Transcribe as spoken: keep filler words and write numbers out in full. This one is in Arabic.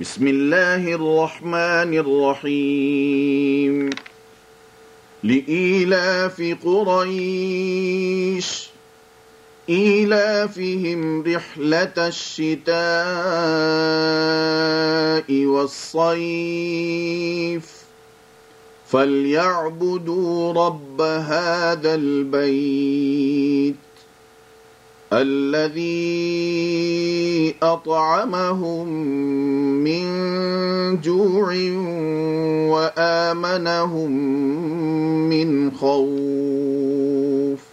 بسم الله الرحمن الرحيم لإيلاف قريش إيلافهم رحلة الشتاء والصيف فليعبدوا رب هذا البيت الذي أطعمهم من جوع وآمنهم من خوف